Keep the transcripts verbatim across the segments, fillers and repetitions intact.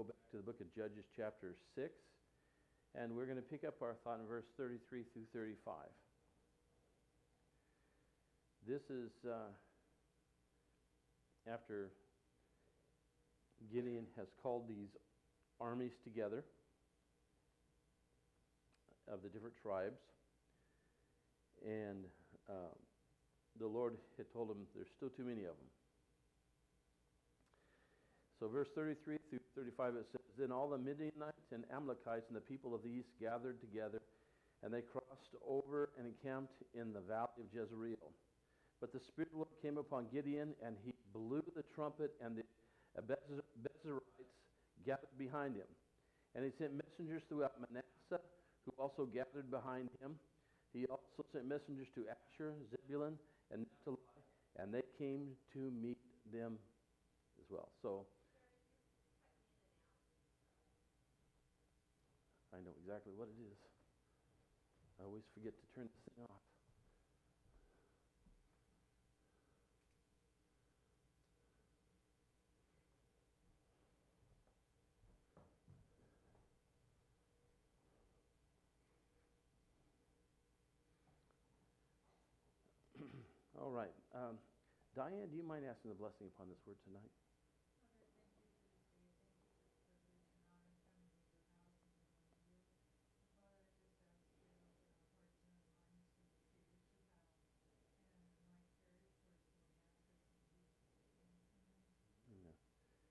go back to the book of Judges chapter six, and we're going to pick up our thought in verse thirty-three through thirty-five. This is uh, after Gideon has called these armies together of the different tribes, and uh, the Lord had told him there's still too many of them. So verse thirty-three through thirty-five, it says, Then all the Midianites and Amalekites and the people of the east gathered together, and they crossed over and encamped in the valley of Jezreel. But the Spirit of the Lord came upon Gideon, and he blew the trumpet, and the Abiezrites gathered behind him. And he sent messengers throughout Manasseh, who also gathered behind him. He also sent messengers to Asher, Zebulun, and Naphtali, and they came to meet them as well. So I know exactly what it is. I always forget to turn this thing off. All right. Um, Diane, do you mind asking the blessing upon this word tonight? Father, thank you for this day. Thank you for the privilege and honor coming to your house and to know you. Father, I just ask you to open our hearts and our minds to receive what you have. And anoint Terry for his will answers in Jesus' name. Amen.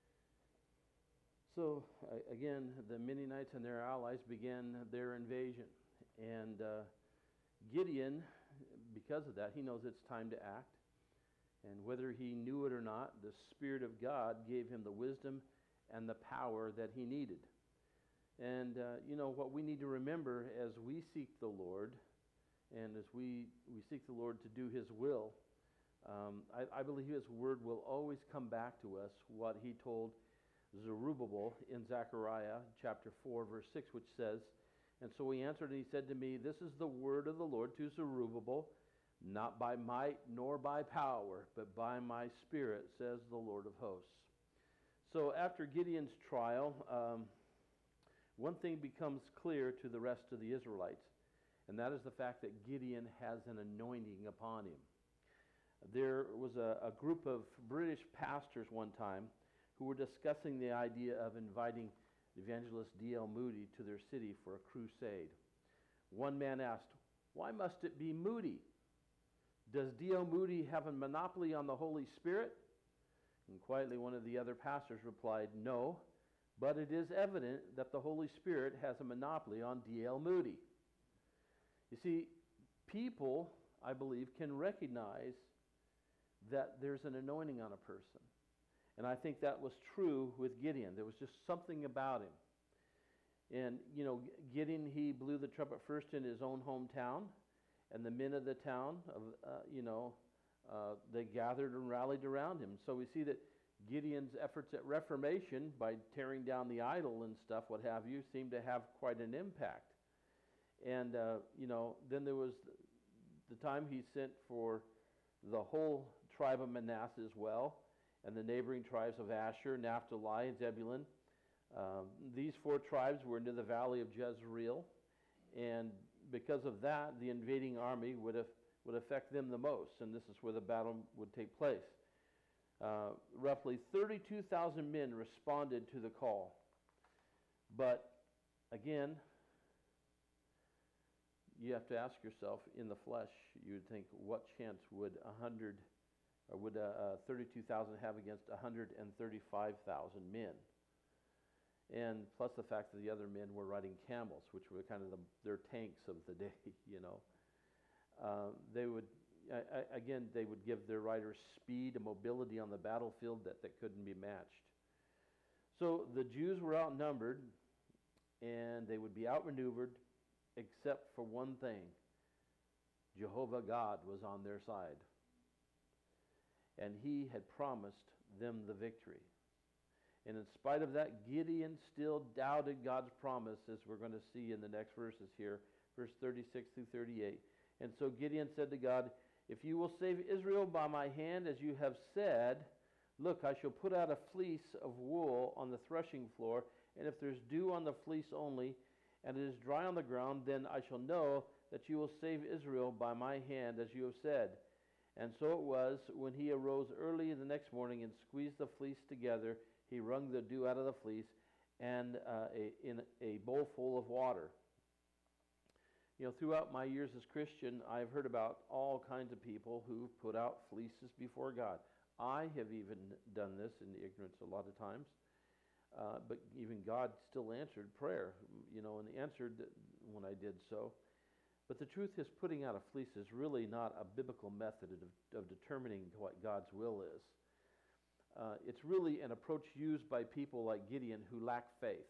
So, uh, again, the Midianites and their allies began their invasion. And uh, Gideon, because of that, he knows it's time to act. And whether he knew it or not, the Spirit of God gave him the wisdom and the power that he needed. And, uh, you know, what we need to remember as we seek the Lord, and as we, we seek the Lord to do his will, um, I, I believe his word will always come back to us, what he told Zerubbabel in Zechariah chapter four, verse six, which says, And so he answered and he said to me, This is the word of the Lord to Zerubbabel, not by might nor by power, but by my Spirit, says the Lord of hosts. So after Gideon's trial, um, one thing becomes clear to the rest of the Israelites, and that is the fact that Gideon has an anointing upon him. There was a, a group of British pastors one time who were discussing the idea of inviting evangelist D L Moody to their city for a crusade. One man asked, Why must it be Moody? Does D L Moody have a monopoly on the Holy Spirit? And quietly one of the other pastors replied, No, but it is evident that the Holy Spirit has a monopoly on D L Moody. You see, people, I believe, can recognize that there's an anointing on a person. And I think that was true with Gideon. There was just something about him. And, you know, Gideon, he blew the trumpet first in his own hometown. And the men of the town, of uh, you know, uh, they gathered and rallied around him. So we see that Gideon's efforts at reformation, by tearing down the idol and stuff, what have you, seemed to have quite an impact. And, uh, you know, then there was the time he sent for the whole tribe of Manasseh as well, and the neighboring tribes of Asher, Naphtali, and Zebulun. Um, these four tribes were into the valley of Jezreel. And because of that, the invading army would have, would affect them the most, and this is where the battle would take place. Uh, roughly thirty-two thousand men responded to the call. But again, you have to ask yourself, in the flesh, you would think, what chance would a hundred, or would a, a thirty-two thousand have against one hundred thirty-five thousand men? And plus the fact that the other men were riding camels, which were kind of the, their tanks of the day, you know. Uh, they would, I, I, again, they would give their riders speed and mobility on the battlefield that, that couldn't be matched. So the Jews were outnumbered, and they would be outmaneuvered, except for one thing. Jehovah God was on their side. And he had promised them the victory. And in spite of that, Gideon still doubted God's promise, as we're going to see in the next verses here, verse thirty-six through thirty-eight. And so Gideon said to God, If you will save Israel by my hand, as you have said, Look, I shall put out a fleece of wool on the threshing floor, and if there's dew on the fleece only, and it is dry on the ground, then I shall know that you will save Israel by my hand, as you have said. And so it was, when he arose early the next morning and squeezed the fleece together, he wrung the dew out of the fleece and uh, a, in a bowl full of water. You know, throughout my years as Christian, I've heard about all kinds of people who put out fleeces before God. I have even done this in ignorance a lot of times, uh, but even God still answered prayer, you know, and answered when I did so. But the truth is, putting out a fleece is really not a biblical method of, of determining what God's will is. Uh, it's really an approach used by people like Gideon who lack faith.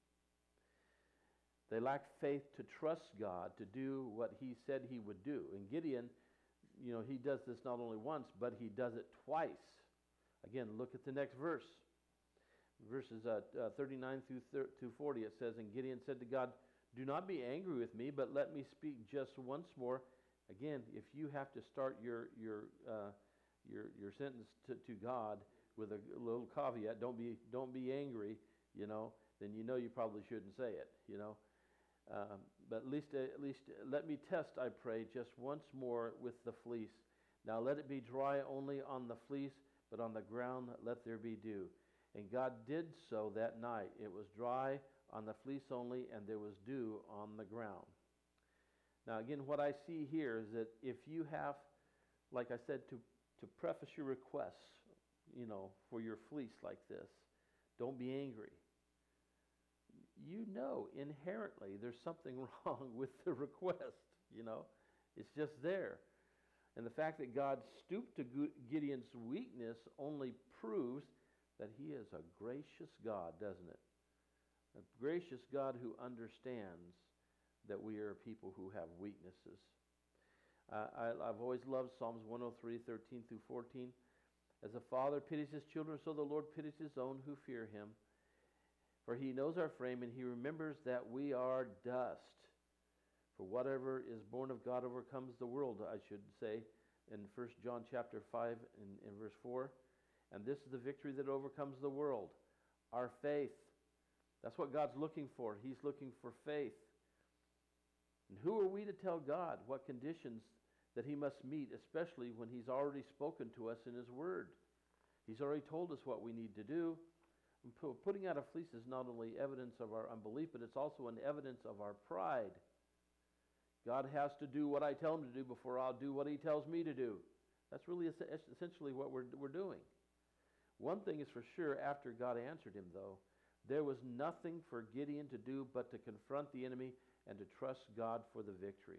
They lack faith to trust God to do what he said he would do. And Gideon, you know, he does this not only once, but he does it twice. Again, look at the next verse. Verses uh, uh, thirty-nine through forty, it says, And Gideon said to God, Do not be angry with me, but let me speak just once more. Again, if you have to start your your uh, your your sentence to, to God with a little caveat, don't be don't be angry, you know, then you know you probably shouldn't say it, you know. Um, but at least, uh, at least uh, let me test, I pray, just once more with the fleece. Now let it be dry only on the fleece, but on the ground let there be dew. And God did so that night. It was dry on the fleece only, and there was dew on the ground. Now again, what I see here is that if you have, like I said, to, to preface your requests, you know, for your fleece like this, don't be angry. You know inherently there's something wrong with the request, you know. It's just there. And the fact that God stooped to Gideon's weakness only proves that he is a gracious God, doesn't it? A gracious God who understands that we are people who have weaknesses. Uh, I, I've always loved Psalms one oh three, thirteen through fourteen. As a father pities his children, so the Lord pities his own who fear him. For he knows our frame, and he remembers that we are dust. For whatever is born of God overcomes the world, I should say, in First John chapter five and in, in verse four. And this is the victory that overcomes the world, our faith. That's what God's looking for. He's looking for faith. And who are we to tell God what conditions that he must meet, especially when he's already spoken to us in his word? He's already told us what we need to do. Putting out a fleece is not only evidence of our unbelief, but it's also an evidence of our pride. God has to do what I tell him to do before I'll do what he tells me to do. That's really essentially what we're, we're doing. One thing is for sure, after God answered him, though, there was nothing for Gideon to do but to confront the enemy and to trust God for the victory.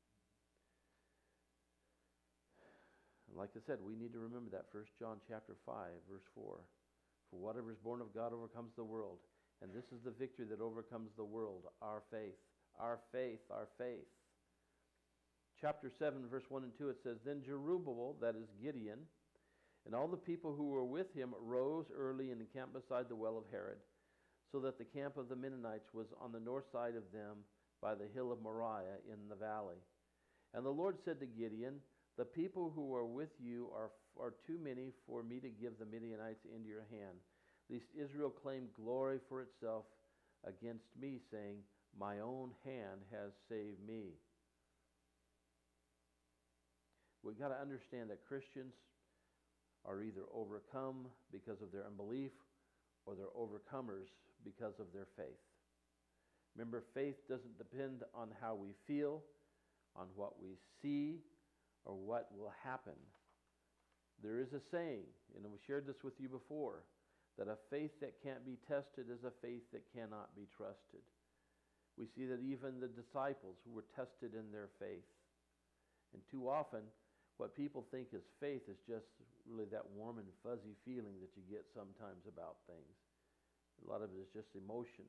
Like I said, we need to remember that First John chapter five, verse four. For whatever is born of God overcomes the world. And this is the victory that overcomes the world, our faith. Our faith, our faith. Chapter seven, verse one and two, it says, Then Jerubbaal, that is Gideon, and all the people who were with him rose early and encamped beside the well of Harod, so that the camp of the Mennonites was on the north side of them by the hill of Moriah in the valley. And the Lord said to Gideon, The people who are with you are, are too many for me to give the Midianites into your hand, lest Israel claim glory for itself against me, saying, My own hand has saved me. We've got to understand that Christians are either overcome because of their unbelief or they're overcomers because of their faith. Remember, faith doesn't depend on how we feel, on what we see, or what will happen. There is a saying, and we shared this with you before, that a faith that can't be tested is a faith that cannot be trusted. We see that even the disciples who were tested in their faith. And too often, what people think is faith is just really that warm and fuzzy feeling that you get sometimes about things. A lot of it is just emotions.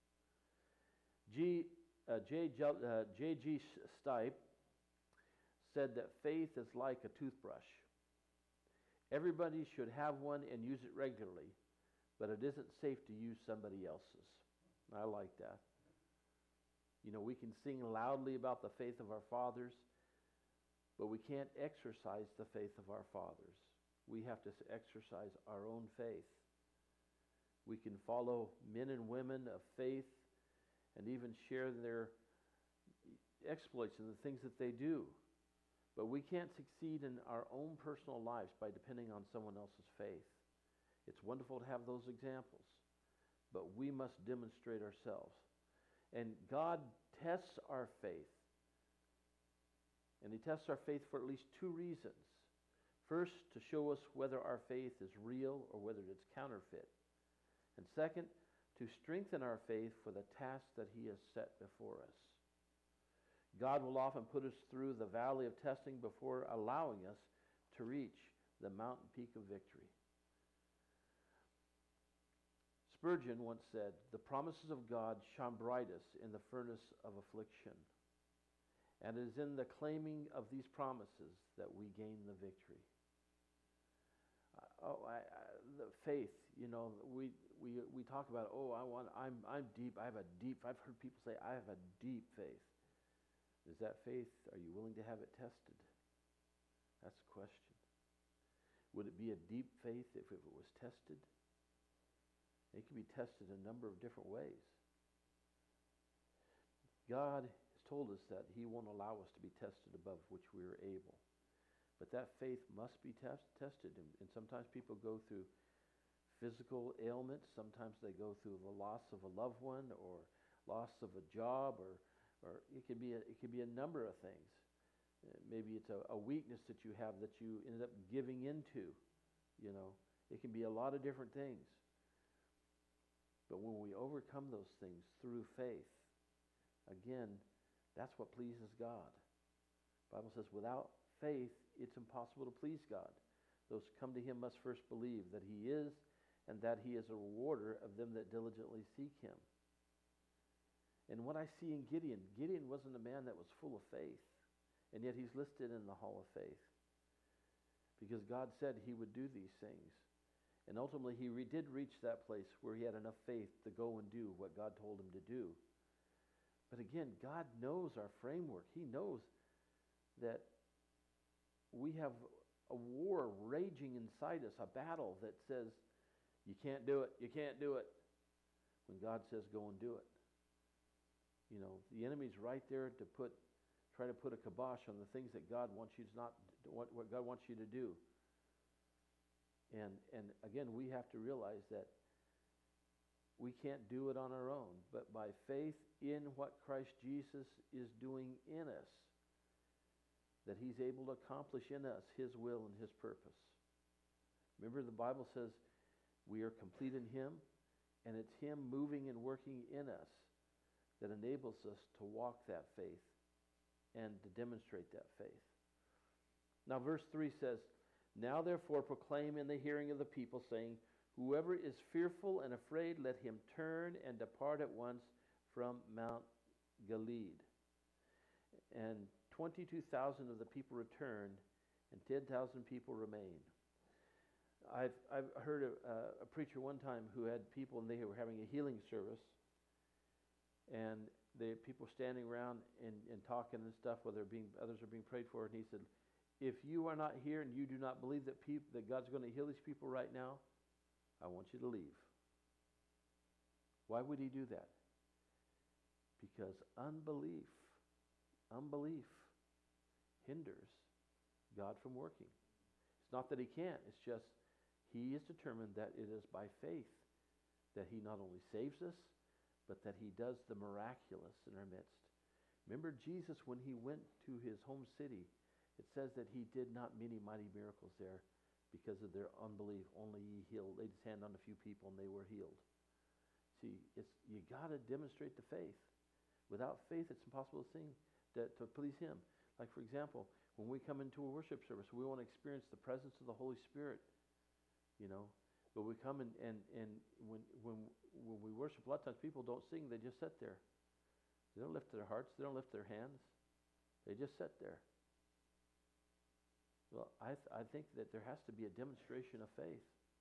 G, uh, J. Uh, J G. Stipe said that faith is like a toothbrush. Everybody should have one and use it regularly, but it isn't safe to use somebody else's. I like that. You know, we can sing loudly about the faith of our fathers, but we can't exercise the faith of our fathers. we have to exercise our own faith. We can follow men and women of faith and even share their exploits and the things that they do. But we can't succeed in our own personal lives by depending on someone else's faith. It's wonderful to have those examples, but we must demonstrate ourselves. And God tests our faith. And he tests our faith for at least two reasons. First, to show us whether our faith is real or whether it's counterfeit. And second, to strengthen our faith for the task that he has set before us. God will often put us through the valley of testing before allowing us to reach the mountain peak of victory. Spurgeon once said, "The promises of God shine brightest in the furnace of affliction. And it is in the claiming of these promises that we gain the victory." Uh, oh, I, I, the faith, you know, we we we talk about, oh, I want, I'm I'm deep. I have a deep. I've heard people say, I have a deep faith. Is that faith? Are you willing to have it tested? That's the question. Would it be a deep faith if, if it was tested? It can be tested in a number of different ways. God has told us that he won't allow us to be tested above which we are able. But that faith must be test, tested. And, and sometimes people go through physical ailments. Sometimes they go through the loss of a loved one or loss of a job, or or it could be a, it could be a number of things. Uh, maybe it's a, a weakness that you have that you ended up giving into. You know, it can be a lot of different things. But when we overcome those things through faith, again, that's what pleases God. The Bible says, without faith, it's impossible to please God. Those who come to him must first believe that he is, and that he is a rewarder of them that diligently seek him. And what I see in Gideon, Gideon wasn't a man that was full of faith, and yet he's listed in the hall of faith. Because God said he would do these things. And ultimately, he re- did reach that place where he had enough faith to go and do what God told him to do. But again, God knows our framework. He knows that we have a war raging inside us, a battle that says, you can't do it, you can't do it, when God says go and do it. You know, the enemy's right there to put, try to put a kibosh on the things that God wants you to not, what, what God wants you to do. And and again, we have to realize that we can't do it on our own, but by faith in what Christ Jesus is doing in us, that he's able to accomplish in us his will and his purpose. Remember, the Bible says we are complete in him, and it's him moving and working in us that enables us to walk that faith and to demonstrate that faith. Now, verse three says, "Now therefore proclaim in the hearing of the people, saying, whoever is fearful and afraid, let him turn and depart at once from Mount Gilead." And twenty-two thousand of the people returned, and ten thousand people remained. I've I've heard a, uh, a preacher one time who had people, and they were having a healing service, and the people standing around and, and talking and stuff, whether being others are being prayed for, and he said, if you are not here and you do not believe that people, that God's going to heal these people right now, I want you to leave. Why would he do that? Because unbelief, unbelief hinders God from working. It's not that he can't, it's just he is determined that it is by faith that he not only saves us, but that he does the miraculous in our midst. Remember Jesus, when he went to his home city, it says that he did not many mighty miracles there because of their unbelief. Only he healed, laid his hand on a few people and they were healed. See, it's you got to demonstrate the faith. Without faith, it's impossible to sing, to, to please him. Like, for example, when we come into a worship service, we want to experience the presence of the Holy Spirit, you know. But we come and, and, and when, when, when we worship, a lot of times people don't sing, they just sit there. They don't lift their hearts, they don't lift their hands. They just sit there. Well, I th- I think that there has to be a demonstration of faith.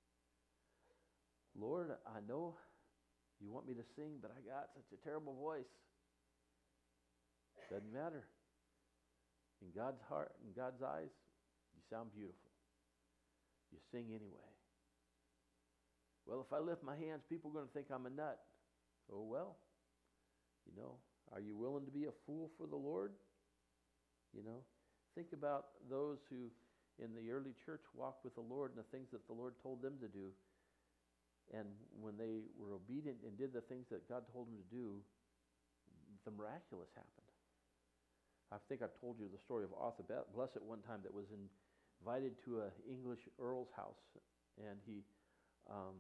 Lord, I know you want me to sing, but I got such a terrible voice. Doesn't matter. In God's heart, in God's eyes, you sound beautiful. you sing anyway. Well, if I lift my hands, people are going to think I'm a nut. Oh, well, you know, are you willing to be a fool for the Lord? You know, think about those who in the early church walked with the Lord and the things that the Lord told them to do. And when they were obedient and did the things that God told them to do, the miraculous happened. I think I've told you the story of Arthur Blessed one time that was invited to an English earl's house, and he um,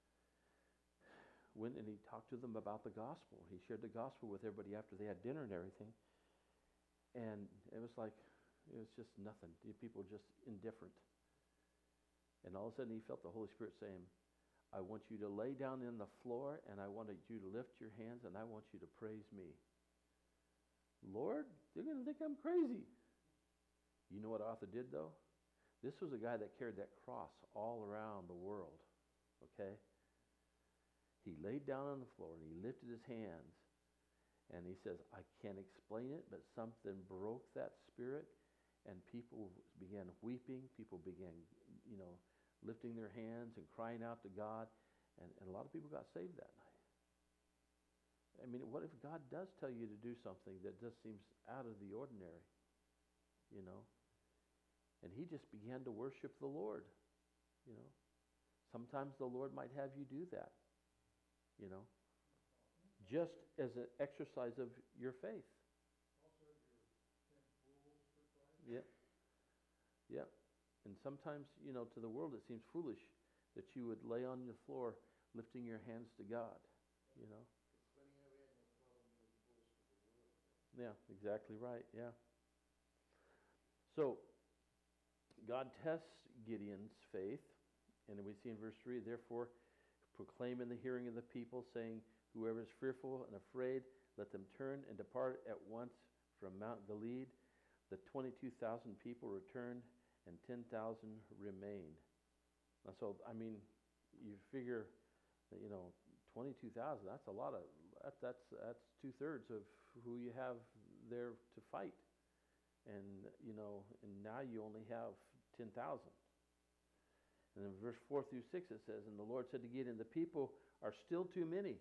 went and he talked to them about the gospel. He shared the gospel with everybody after they had dinner and everything. And it was like, it was just nothing. The people were just indifferent. And all of a sudden he felt the Holy Spirit saying, I want you to lay down in the floor, and I wanted you to lift your hands, and I want you to praise me. Lord, they're going to think I'm crazy. You know what Arthur did, though? This was a guy that carried that cross all around the world, okay? He laid down on the floor, and he lifted his hands, and he says, I can't explain it, but something broke that spirit, and people began weeping. People began, you know, lifting their hands and crying out to God, and, and a lot of people got saved that night. I mean, what if God does tell you to do something that just seems out of the ordinary, you know? And he just began to worship the Lord, you know? Sometimes the Lord might have you do that, you know, just as an exercise of your faith. Yeah. Yeah. And sometimes, you know, to the world it seems foolish that you would lay on the floor lifting your hands to God, you know. Yeah, exactly right, yeah. So, God tests Gideon's faith, and we see in verse three, therefore, proclaim in the hearing of the people, saying, whoever is fearful and afraid, let them turn and depart at once from Mount Gilead. The twenty-two thousand people returned, and ten thousand remained. And so, I mean, you figure that, you know, twenty-two thousand, that's a lot of, that, that's that's two-thirds of who you have there to fight. And, you know, and now you only have ten thousand. And in verse four through six it says, and the Lord said to Gideon, the people are still too many.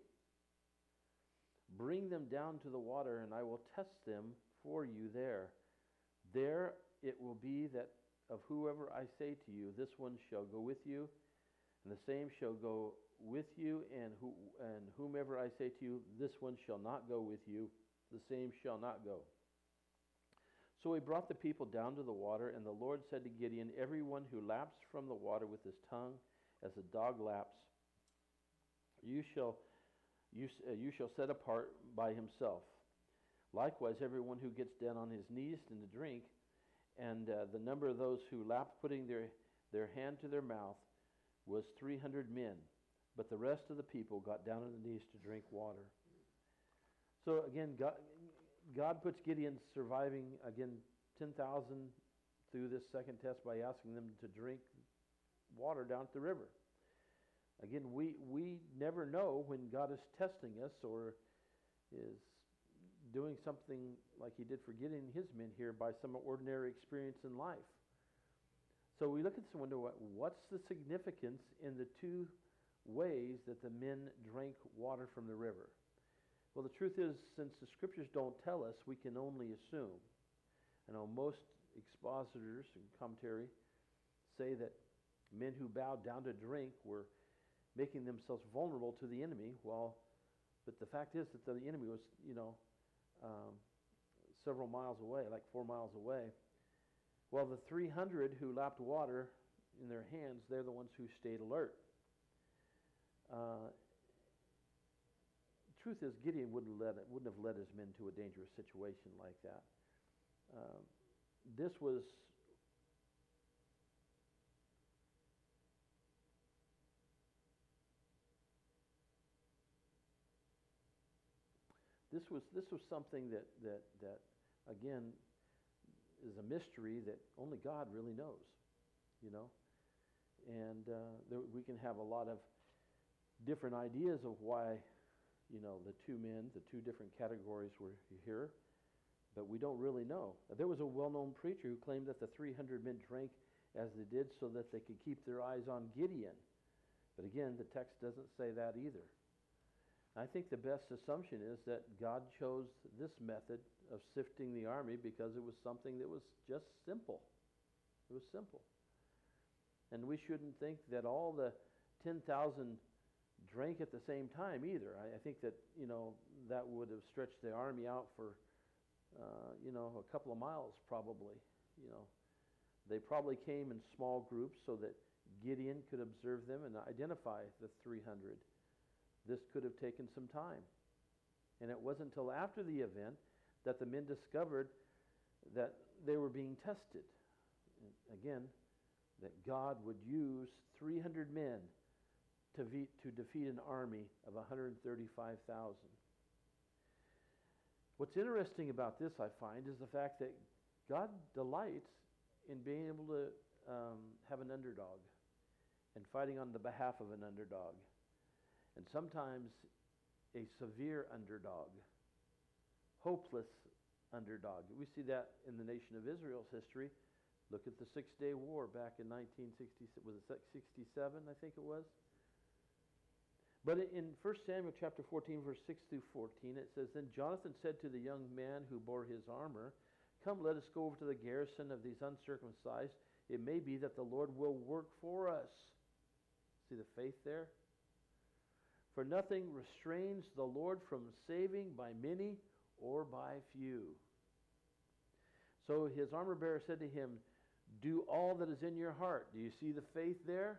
Bring them down to the water, and I will test them for you there. There it will be that of whoever I say to you, this one shall go with you, and the same shall go with you, and who and whomever I say to you, this one shall not go with you, the same shall not go. So he brought the people down to the water, and the Lord said to Gideon, everyone who laps from the water with his tongue, as a dog laps, you shall you, uh, you shall set apart by himself. Likewise, everyone who gets down on his knees and to drink, and uh, the number of those who lapped, putting their, their hand to their mouth, was three hundred men. But the rest of the people got down on their knees to drink water. So again, God, God puts Gideon surviving, again, ten thousand through this second test by asking them to drink water down at the river. Again, we, we never know when God is testing us or is doing something like he did for Gideon and his men here by some ordinary experience in life. So we look at this and wonder, what's the significance in the two ways that the men drank water from the river? Well, the truth is, since the scriptures don't tell us, we can only assume. I know most expositors and commentary say that men who bowed down to drink were making themselves vulnerable to the enemy, while, but the fact is that the enemy was, you know, um, several miles away, like four miles away. Well, the three hundred who lapped water in their hands, they're the ones who stayed alert. Uh, truth is, Gideon wouldn't let it, wouldn't have led his men to a dangerous situation like that. Um, this was this was this was something that that that again is a mystery that only God really knows, you know. And uh, there, we can have a lot of different ideas of why, you know, the two men, the two different categories were here, but we don't really know. There was a well-known preacher who claimed that the three hundred men drank as they did so that they could keep their eyes on Gideon. But again, the text doesn't say that either. I think the best assumption is that God chose this method of sifting the army because it was something that was just simple. It was simple. And we shouldn't think that all the ten thousand drank at the same time either. I, I think that, you know, that would have stretched the army out for, uh, you know, a couple of miles probably. You know, they probably came in small groups so that Gideon could observe them and identify the three hundred. This could have taken some time. And it wasn't until after the event that the men discovered that they were being tested. And again, that God would use three hundred men to, ve- to defeat an army of one hundred thirty-five thousand. What's interesting about this, I find, is the fact that God delights in being able to um, have an underdog and fighting on the behalf of an underdog. And sometimes a severe underdog, hopeless underdog. We see that in the nation of Israel's history. Look at the Six-Day War back in nineteen sixty, was it sixty-seven, I think it was? But in First Samuel chapter fourteen, verse six through fourteen, it says, Then Jonathan said to the young man who bore his armor, Come, let us go over to the garrison of these uncircumcised. It may be that the Lord will work for us. See the faith there? For nothing restrains the Lord from saving by many or by few. So his armor bearer said to him, Do all that is in your heart. Do you see the faith there?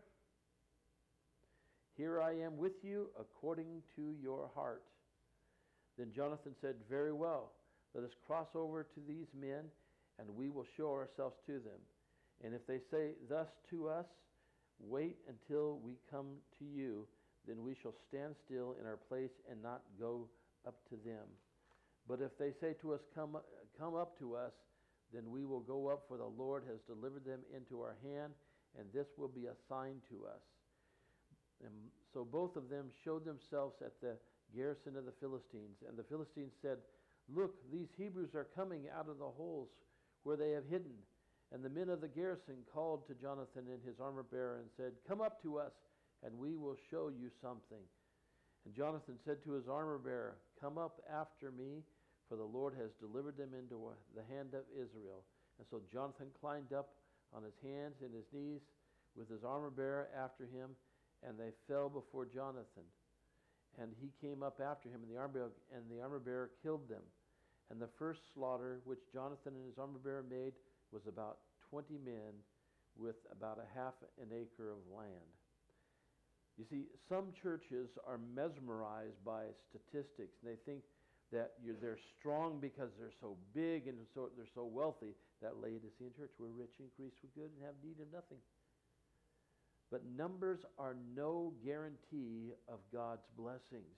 Here I am with you according to your heart. Then Jonathan said, Very well. Let us cross over to these men, and we will show ourselves to them. And if they say thus to us, Wait until we come to you, then we shall stand still in our place and not go up to them. But if they say to us, Come, come up to us, then we will go up, for the Lord has delivered them into our hand, and this will be a sign to us. And so both of them showed themselves at the garrison of the Philistines. And the Philistines said, Look, these Hebrews are coming out of the holes where they have hidden. And the men of the garrison called to Jonathan and his armor bearer and said, Come up to us, and we will show you something. And Jonathan said to his armor bearer, Come up after me, for the Lord has delivered them into the hand of Israel. And so Jonathan climbed up on his hands and his knees with his armor bearer after him, and they fell before Jonathan. And he came up after him, and the armor bearer, and the armor bearer killed them. And the first slaughter which Jonathan and his armor bearer made was about twenty men with about a half an acre of land. You see, some churches are mesmerized by statistics, and they think that you're, they're strong because they're so big and so they're so wealthy. That Laodicean church, we're rich, increased with good, and have need of nothing. But numbers are no guarantee of God's blessings.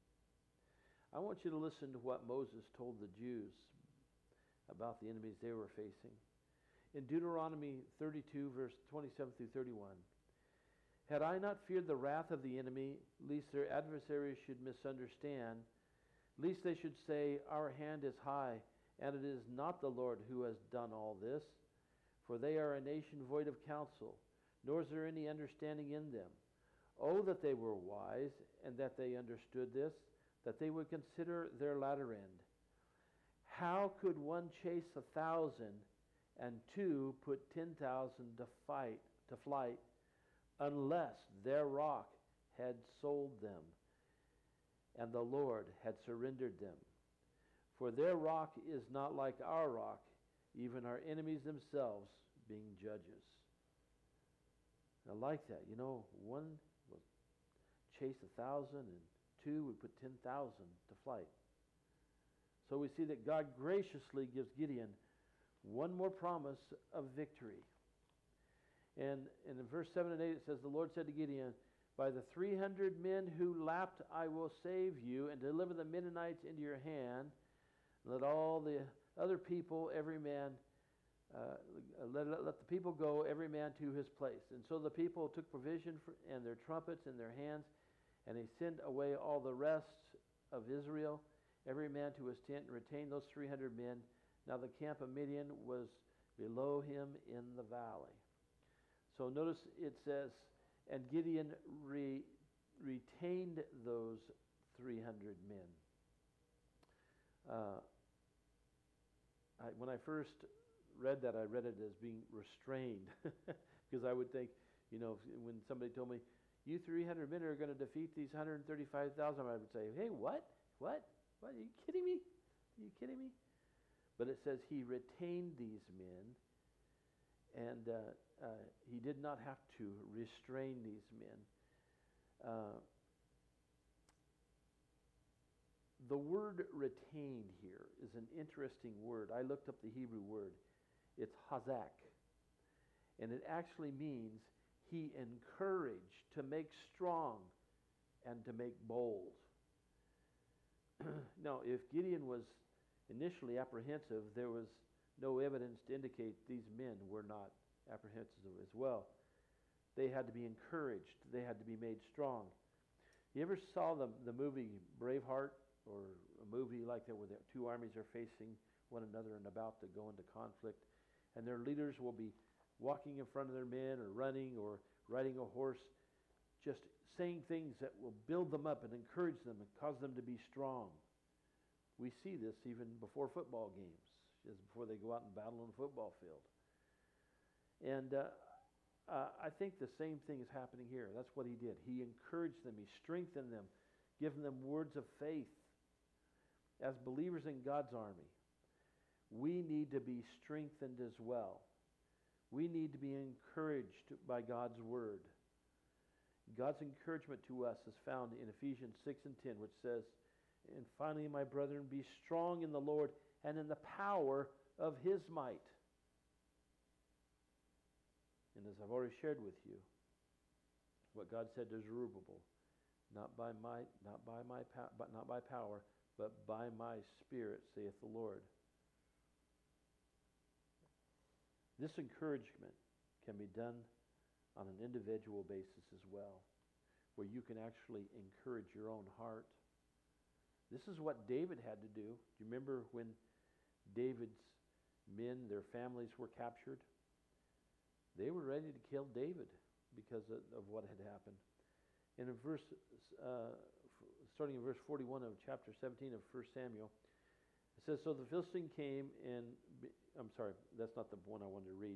I want you to listen to what Moses told the Jews about the enemies they were facing. In Deuteronomy thirty-two, verse twenty-seven through thirty-one, Had I not feared the wrath of the enemy, lest their adversaries should misunderstand, lest they should say, Our hand is high, and it is not the Lord who has done all this, for they are a nation void of counsel, nor is there any understanding in them. Oh, that they were wise, and that they understood this, that they would consider their latter end. How could one chase a thousand, and two put ten thousand to fight to flight, unless their rock had sold them, and the Lord had surrendered them? For their rock is not like our rock, even our enemies themselves being judges. I like that. You know, one will chase a thousand, and two would put ten thousand to flight. So we see that God graciously gives Gideon one more promise of victory. And, and in verse seven and eight it says, The Lord said to Gideon, By the three hundred men who lapped I will save you, and deliver the Midianites into your hand. Let all the other people, every man, uh, let, let the people go, every man to his place. And so the people took provision for, and their trumpets in their hands, and he sent away all the rest of Israel, every man to his tent, and retained those three hundred men. Now the camp of Midian was below him in the valley. So notice it says, and Gideon re, retained those three hundred men. Uh, I, when I first read that, I read it as being restrained, because I would think, you know, when somebody told me, you three hundred men are going to defeat these one hundred thirty-five thousand, I would say, hey, what? What? What? Are you kidding me? Are you kidding me? But it says he retained these men, and uh, uh, he did not have to restrain these men. Uh, the word retained here is an interesting word. I looked up the Hebrew word. It's hazak. And it actually means he encouraged to make strong and to make bold. Now, if Gideon was initially apprehensive, there was no evidence to indicate these men were not apprehensive as well. They had to be encouraged. They had to be made strong. You ever saw the, the movie Braveheart, or a movie like that where the two armies are facing one another and about to go into conflict, and their leaders will be walking in front of their men or running or riding a horse, just saying things that will build them up and encourage them and cause them to be strong. We see this even before football games, just before they go out and battle on the football field. And uh, uh, I think the same thing is happening here. That's what he did. He encouraged them. He strengthened them, giving them words of faith. As believers in God's army, we need to be strengthened as well. We need to be encouraged by God's word. God's encouragement to us is found in Ephesians six and ten, which says, and finally, my brethren, be strong in the Lord and in the power of his might. And as I've already shared with you, what God said to Zerubbabel, not by might, not by my power, but not by power, but by my Spirit, saith the Lord. This encouragement can be done on an individual basis as well, where you can actually encourage your own heart. This is what David had to do. Do you remember when David's men, their families were captured? They were ready to kill David because of, of what had happened. And in verse, uh, starting in verse forty-one of chapter seventeen of First Samuel, it says, so the Philistine came and, be, I'm sorry, that's not the one I wanted to read.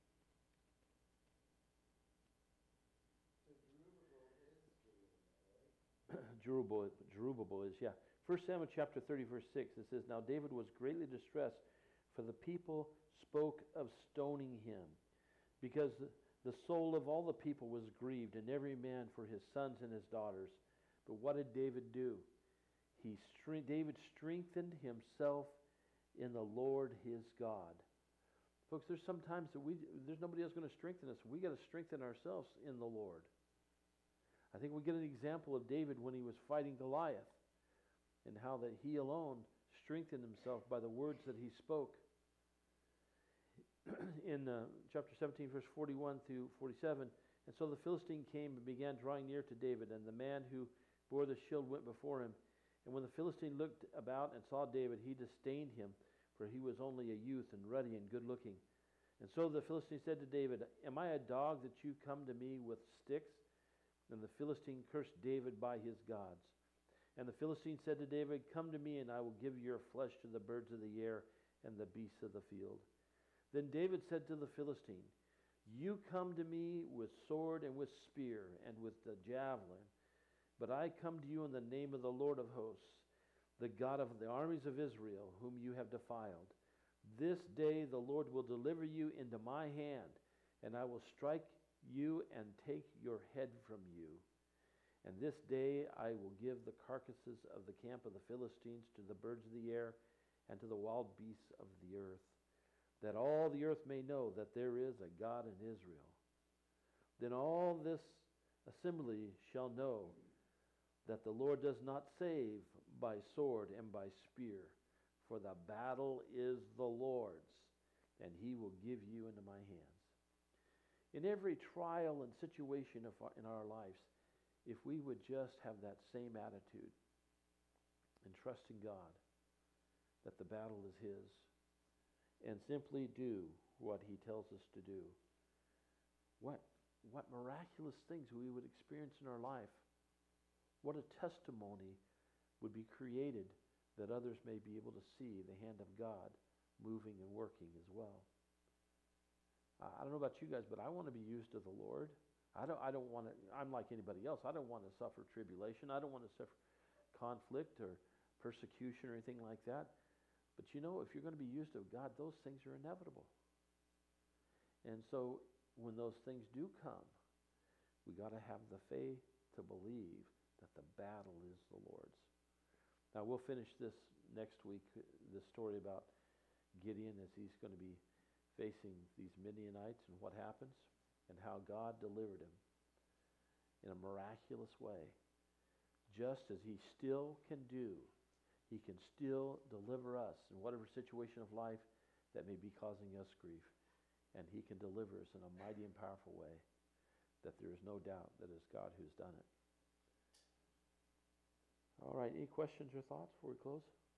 Jerubbaal, Jerubbaal is, yeah. First Samuel chapter thirty, verse six, it says, now David was greatly distressed, for the people spoke of stoning him, because the soul of all the people was grieved, and every man for his sons and his daughters. But what did David do? He stre- David strengthened himself in the Lord his God. Folks, there's sometimes that we there's nobody else going to strengthen us. We got to strengthen ourselves in the Lord. I think we get an example of David when he was fighting Goliath, and how that he alone strengthened himself by the words that he spoke. In uh, chapter seventeen, verse forty-one through forty-seven, and so the Philistine came and began drawing near to David, and the man who bore the shield went before him. And when the Philistine looked about and saw David, he disdained him, for he was only a youth and ruddy and good-looking. And so the Philistine said to David, am I a dog that you come to me with sticks? And the Philistine cursed David by his gods. And the Philistine said to David, come to me, and I will give your flesh to the birds of the air and the beasts of the field. Then David said to the Philistine, you come to me with sword and with spear and with the javelin, but I come to you in the name of the Lord of hosts, the God of the armies of Israel, whom you have defiled. This day the Lord will deliver you into my hand, and I will strike you and take your head from you. And this day I will give the carcasses of the camp of the Philistines to the birds of the air and to the wild beasts of the earth, that all the earth may know that there is a God in Israel. Then all this assembly shall know that the Lord does not save by sword and by spear, for the battle is the Lord's, and he will give you into my hands. In every trial and situation of our, in our lives, if we would just have that same attitude and trust in God that the battle is his, and simply do what he tells us to do, what, what miraculous things we would experience in our life. What a testimony would be created that others may be able to see the hand of God moving and working as well. I don't know about you guys, but I want to be used of the Lord. I don't, I don't want to, I'm like anybody else. I don't want to suffer tribulation. I don't want to suffer conflict or persecution or anything like that. But you know, if you're going to be used of God, those things are inevitable. And so when those things do come, we got to have the faith to believe that the battle is the Lord's. Now we'll finish this next week, this story about Gideon as he's going to be facing these Midianites and what happens and how God delivered him in a miraculous way. Just as he still can do, he can still deliver us in whatever situation of life that may be causing us grief. And he can deliver us in a mighty and powerful way that there is no doubt that it's God who's done it. All right, any questions or thoughts before we close?